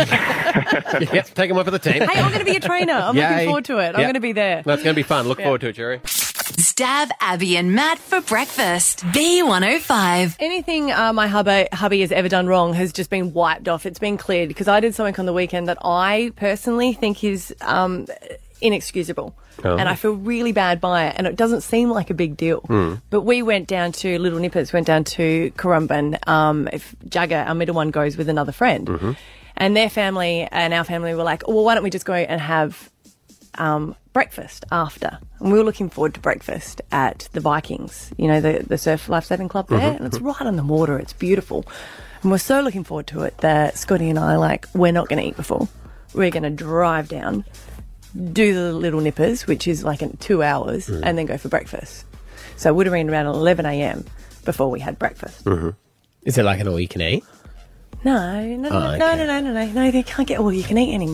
Yep, take him over the team. Hey, I'm going to be a trainer. I'm looking forward to it. I'm going to be there. That's going to be fun. Look forward to it, Jerry. Stav, Abby and Matt for breakfast. B105. Anything my hubby has ever done wrong has just been wiped off. It's been cleared because I did something on the weekend that I personally think is inexcusable. Oh. And I feel really bad by it, and it doesn't seem like a big deal. But we went down to Little Nippers, went down to Currumbin. If Jagger, our middle one, goes with another friend. And their family and our family were like, well, why don't we just go and have breakfast after? And we were looking forward to breakfast at the Vikings, the Surf Lifesaving Club there. And it's right on the water. It's beautiful. And we're so looking forward to it that Scotty and I are like, we're not going to eat before. We're going to drive down, do the Little Nippers, which is like in 2 hours, and then go for breakfast. So it would have been around 11 a.m. before we had breakfast. Is it like an all you can eat? No, they can't get all you can eat anymore.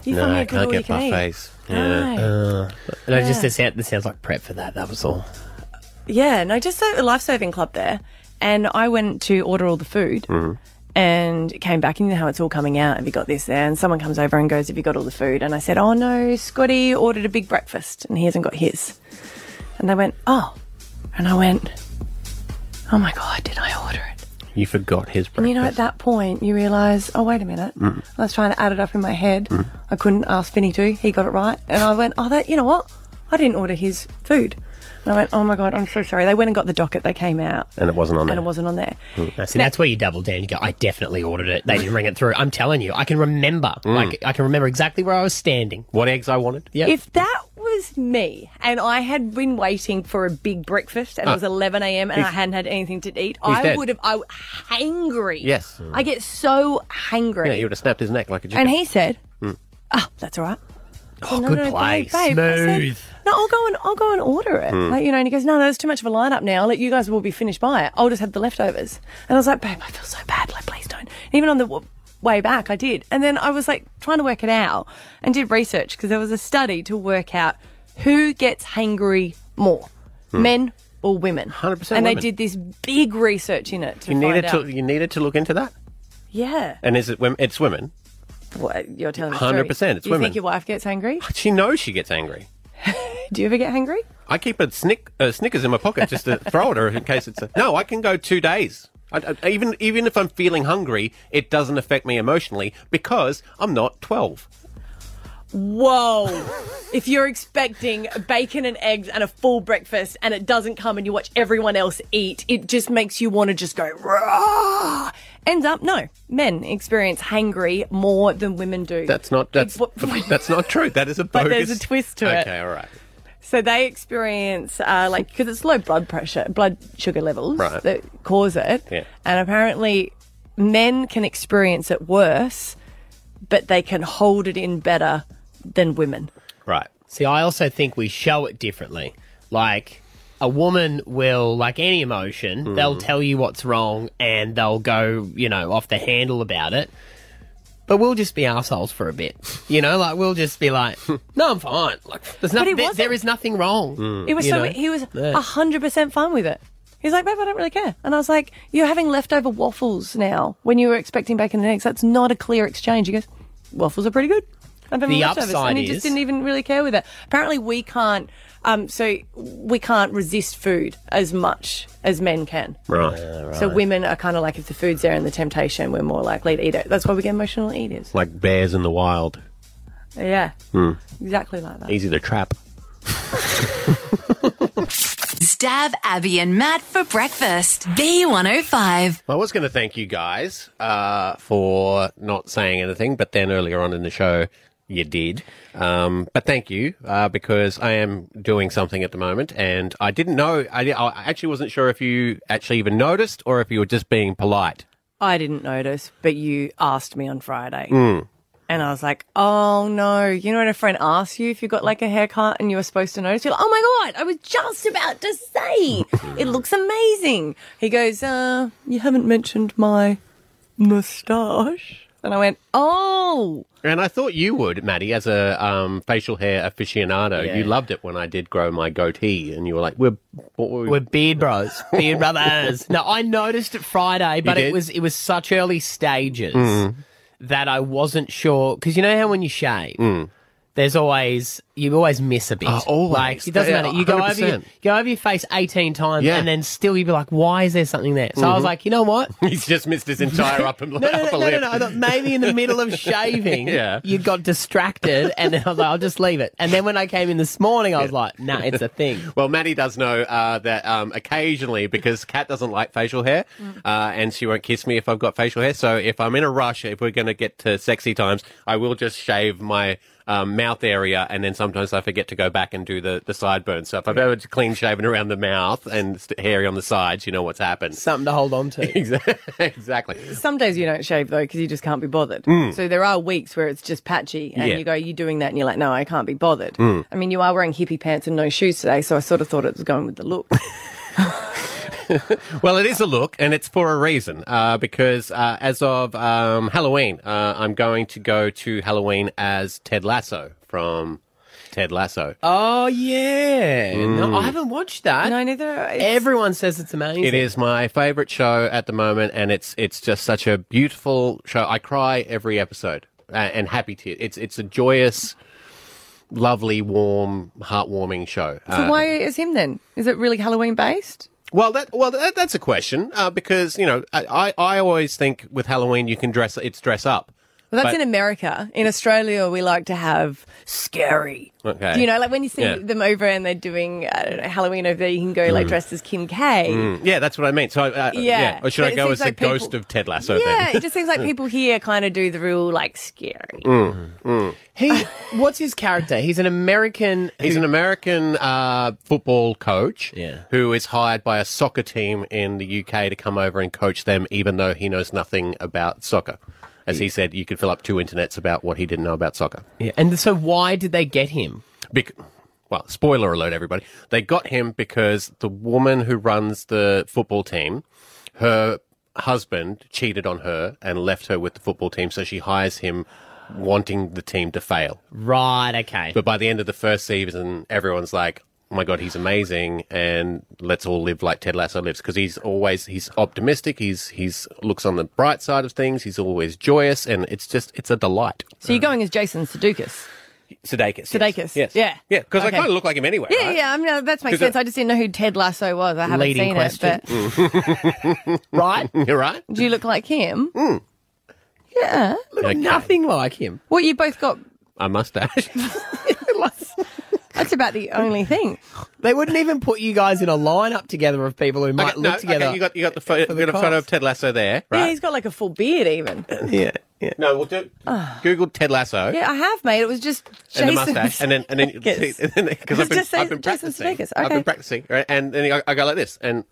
You No, find me I a good can't all you get can eat. buffets. No. And I just this sounds like prep for that. That was all. Yeah, no, just a life saving club there. And I went to order all the food and it came back, and you know how it's all coming out. Have you got this there? And someone comes over and goes, have you got all the food? And I said, oh no, Scotty ordered a big breakfast and he hasn't got his. And they went, oh. And I went, oh my God, did I order it? You forgot his breakfast. And you know, at that point, you realise, oh, wait a minute. I was trying to add it up in my head. I couldn't ask Finny to. He got it right. And I went, oh, you know what? I didn't order his food. And I went, oh my God, I'm so sorry. They went and got the docket. They came out. And it wasn't on there. And it wasn't on there. No, see, that's where you double down. You go, I definitely ordered it. They didn't ring it through. I'm telling you, I can remember. Like, I can remember exactly where I was standing. What eggs I wanted. Yep. If that was me and I had been waiting for a big breakfast and it was 11 a.m. and I hadn't had anything to eat, I would have, hangry. Yes. I get so hangry. Yeah, you would have snapped his neck like a chicken. And he said, oh, that's all right. Oh, good play. Babe. I said, Smooth. no, I'll go and order it. Like, you know, and he goes, no, there's too much of a lineup now. I'll let you guys will be finished by it. I'll just have the leftovers. And I was like, babe, I feel so bad. Like, please don't. And even on the way back, I did. And then I was like trying to work it out and did research because there was a study to work out who gets hangry more, men or women. 100% And they women. did this big research in it to You find needed out. you needed to look into that. Yeah. And is it women? It's women. What, you're telling me 100%, it's Do you women. think your wife gets angry? She knows she gets angry. Do you ever get angry? I keep a Snickers in my pocket just to throw at her in case it's no. I can go 2 days. Even if I'm feeling hungry, it doesn't affect me emotionally because I'm not 12. Whoa. If you're expecting bacon and eggs and a full breakfast and it doesn't come and you watch everyone else eat, it just makes you want to just go, rah. Ends up, no. Men experience hangry more than women do. That's not that's not true. That is a bogus. But there's a twist to it. Okay, all right. So they experience, because it's low blood sugar levels Right. that cause it. Yeah. And apparently men can experience it worse, but they can hold it in better than women. Right. See, I also think we show it differently. Like, a woman will, like any emotion, they'll tell you what's wrong and they'll go, you know, off the handle about it. But we'll just be arseholes for a bit. You know, like, we'll just be like, no, I'm fine. Like, there's But he nothing, wasn't. there is nothing wrong. It was you so know? he was Yeah. 100% fine with it. He's like, babe, I don't really care. And I was like, you're having leftover waffles now when you were expecting bacon and eggs. That's not a clear exchange. He goes, waffles are pretty good. I'm having The leftovers. upside and he is- just didn't even really care with it. Apparently we can't, so we can't resist food as much as men can. Right. So women are kind of like, if the food's there and the temptation, we're more likely to eat it. That's why we get emotional eaters. Like bears in the wild. Yeah. Exactly like that. Easy to trap. Stab Abby and Matt for breakfast. B105. I was going to thank you guys for not saying anything, but then earlier on in the show, you did. But thank you, because I am doing something at the moment, and I didn't know. I actually wasn't sure if you actually even noticed or if you were just being polite. I didn't notice, but you asked me on Friday. And I was like, oh no. You know when a friend asks you if you got like a haircut and you were supposed to notice? You're like, oh my God, I was just about to say, it looks amazing. He goes, you haven't mentioned my moustache. And I went, oh. And I thought you would, Maddie, as a facial hair aficionado. Yeah. You loved it when I did grow my goatee, and you were like, We're beard bros, beard brothers. No, I noticed it Friday, but did? it was such early stages that I wasn't sure. Because you know how when you shave, you always miss a bit. Oh, always. Like, it doesn't Yeah, matter. You go over 100%. your face 18 times, Yeah. and then still you'd be like, why is there something there? So I was like, you know what? He's just missed his entire upper lip. No. I thought maybe in the middle of shaving, Yeah. you got distracted, and then I was like, I'll just leave it. And then when I came in this morning, I was like, nah, it's a thing. Well, Maddie does know that occasionally, because Kat doesn't like facial hair, and she won't kiss me if I've got facial hair. So if I'm in a rush, if we're going to get to sexy times, I will just shave my mouth area, and then sometimes I forget to go back and do the sideburns. So if I've ever clean shaven around the mouth and hairy on the sides, you know what's happened. Something to hold on to. Exactly. Some days you don't shave though because you just can't be bothered. So there are weeks where it's just patchy and Yeah. you go, you're doing that and you're like, no, I can't be bothered. I mean, you are wearing hippie pants and no shoes today, so I sort of thought it was going with the look. Well, it is a look, and it's for a reason. Because as of Halloween, I'm going to go to Halloween as Ted Lasso from Ted Lasso. Oh, yeah. No, I haven't watched that. No, neither. Everyone says it's amazing. It is my favourite show at the moment, and it's just such a beautiful show. I cry every episode, and happy tears. It's a joyous, lovely, warm, heartwarming show. So why is him then? Is it really Halloween based? Well, that's a question because I always think with Halloween you can dress up. Well, that's in America. In Australia, we like to have scary. Okay. You know, like when you see them over and they're doing, I don't know, Halloween over there, you can go like dressed as Kim K. Yeah, that's what I mean. So, or should I go as the ghost of Ted Lasso? Yeah, then? it just seems like people here kind of do the real like scary. What's his character? He's an American. He's an American football coach Yeah. who is hired by a soccer team in the UK to come over and coach them, even though he knows nothing about soccer. As he said, you could fill up 2 internets about what he didn't know about soccer. Yeah. And so why did they get him? Well, spoiler alert, everybody. They got him because the woman who runs the football team, her husband cheated on her and left her with the football team, so she hires him wanting the team to fail. Right, okay. But by the end of the first season, everyone's like, oh my God, he's amazing, and let's all live like Ted Lasso lives, because he's optimistic, he's looks on the bright side of things, he's always joyous, and it's a delight. So you're going as Jason Sudeikis? Sudeikis. Yes. Yeah. Yeah, because Okay. I kind of look like him anyway, Yeah, right? yeah, I mean, that makes sense. I just didn't know who Ted Lasso was. I haven't Leading seen question. it, but Right? You're right. do you look like him? Yeah. Look Okay. nothing like him. Well, you both got... A mustache. That's about the only thing. They wouldn't even put you guys in a lineup together of people who might look together. Okay, you got the photo, you got a photo of Ted Lasso there, Yeah, right? he's got like a full beard even. Yeah. No, we'll do. Google Ted Lasso. Yeah, I have, mate. It was just And Jason. the mustache, and then Sudeikis. because It's just I've been Jason practicing. Sudeikis, I've okay. been practicing, right? And then I go like this, and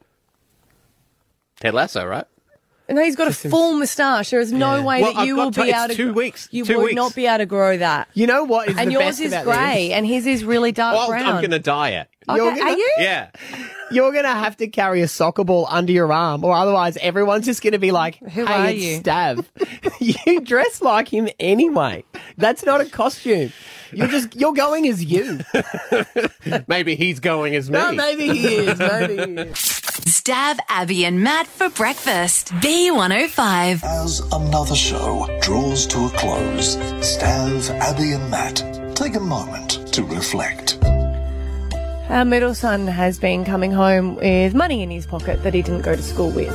Ted Lasso, right? No, he's got a full moustache. There is no way Well, that you I've will got be it's able to. 2 weeks. You 2 would weeks. not be able to grow that. You know what is And the yours best is about grey, this? and his is really dark Well, brown. I'm going to dye it. Okay, You're gonna- are you? Yeah. You're going to have to carry a soccer ball under your arm, or otherwise everyone's just going to be like, Who hey, are it's you?" Stav. You dress like him anyway. That's not a costume. You're going as you. Maybe he's going as me. No, maybe he is. Maybe he is. Stav, Abby, and Matt for breakfast. B105. As another show draws to a close, Stav, Abby, and Matt take a moment to reflect. Our middle son has been coming home with money in his pocket that he didn't go to school with.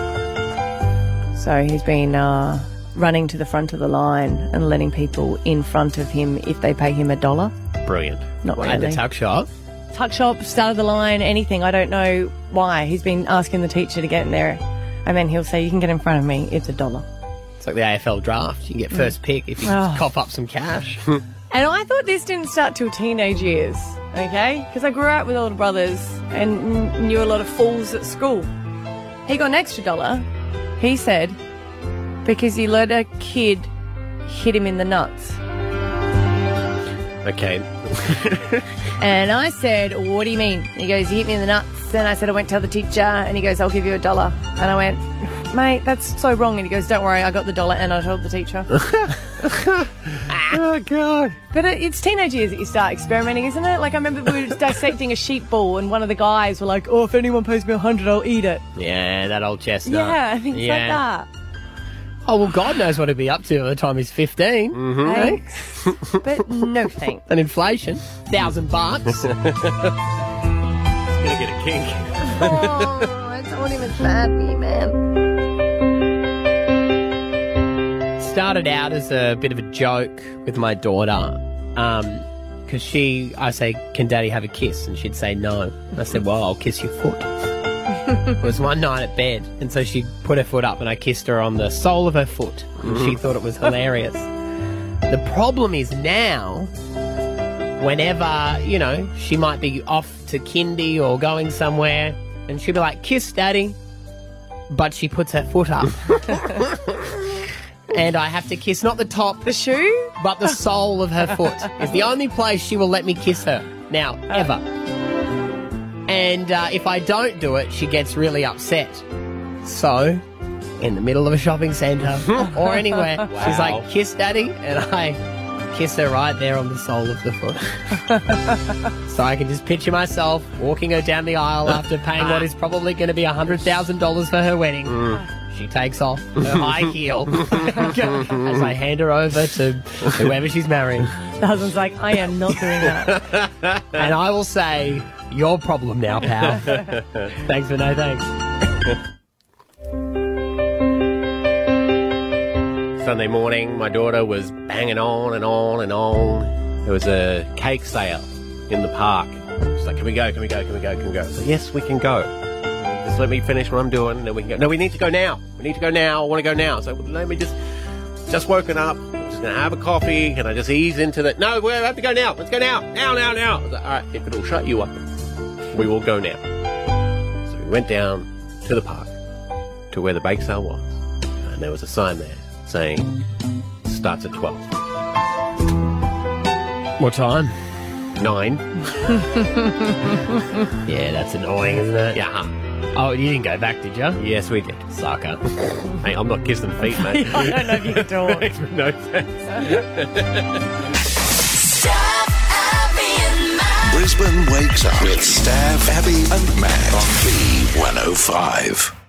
So he's been running to the front of the line and letting people in front of him if they pay him $1. Brilliant. Not At the really. tuck shop. Tuck shop, start of the line, anything. I don't know why. He's been asking the teacher to get in there. And then he'll say, you can get in front of me. It's $1. It's like the AFL draft. You get first pick if you Oh. cough up some cash. And I thought this didn't start till teenage years, okay? Because I grew up with older brothers and knew a lot of fools at school. He got an extra $1, he said, because he let a kid hit him in the nuts. Okay. And I said, what do you mean? He goes, he hit me in the nuts. And I said, I went to tell the teacher. And he goes, I'll give you $1. And I went, mate, that's so wrong. And he goes, don't worry, I got the $1 and I told the teacher. Oh, God. But it's teenage years that you start experimenting, isn't it? Like, I remember we were dissecting a sheep ball and one of the guys were like, oh, if anyone pays me $100, I'll eat it. Yeah, that old chestnut. Yeah, things like that. Oh, well, God knows what he'll be up to by the time he's 15. Mm-hmm. Thanks. But no thanks. And inflation, $1,000. He's going to get a kink. Oh, I told him it's bad for you, man. Started out as a bit of a joke with my daughter. Because I say, can Daddy have a kiss? And she'd say no. And I said, well, I'll kiss your foot. It was one night at bed, and so she put her foot up and I kissed her on the sole of her foot. And she thought it was hilarious. The problem is now, whenever, she might be off to kindy or going somewhere, and she'll be like, kiss Daddy, but she puts her foot up. And I have to kiss not the top, the shoe, but the sole of her foot. It's the only place she will let me kiss her now, ever. And if I don't do it, she gets really upset. So, in the middle of a shopping centre or anywhere, she's like, kiss Daddy, and I kiss her right there on the sole of the foot. So I can just picture myself walking her down the aisle after paying what is probably going to be $100,000 for her wedding. She takes off her high heel as I hand her over to whoever she's marrying. The husband's like, I am not doing that. And I will say, your problem now, pal. Thanks for no thanks. Sunday morning, my daughter was banging on and on and on. There was a cake sale in the park. She's like, can we go? Can we go? Can we go? Can we go? So, yes, we can go. Just let me finish what I'm doing, and then we can go. No, we need to go now. We need to go now. I want to go now. So let me just woken up. I'm just going to have a coffee. Can I just ease into that? No, we have to go now. Let's go now. Now. I was like, all right, if it'll shut you up, we will go now. So we went down to the park, to where the bake sale was. And there was a sign there saying, starts at 12. What time? 9. Yeah, that's annoying, isn't it? Yeah. Oh, you didn't go back, did you? Yes, we did. Sucker. Hey, I'm not kissing feet, mate. I don't know if you can talk. No thanks. Brisbane wakes up with Stav, Abby and Matt on B105.